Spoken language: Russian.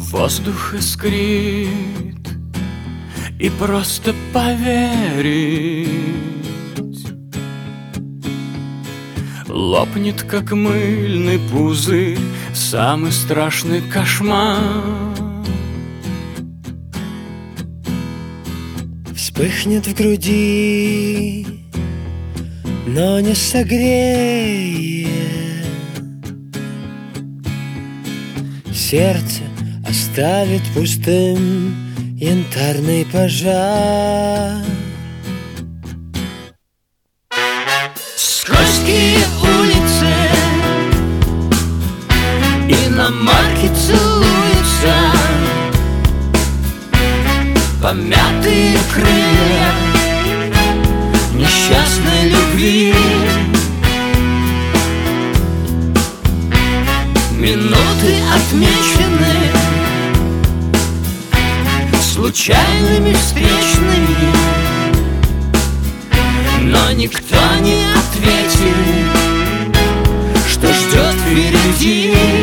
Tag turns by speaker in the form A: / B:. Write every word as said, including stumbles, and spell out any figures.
A: Воздух искрит, и просто поверить лопнет, как мыльный пузырь, самый страшный кошмар.
B: Вспыхнет в груди, но не согреет. Сердце оставит пустым янтарный пожар.
A: Скользкие улицы, иномарки целуются, помятые крылья несчастной любви. Минуты отмечены случайными встречными, но никто не ответил, что ждет впереди.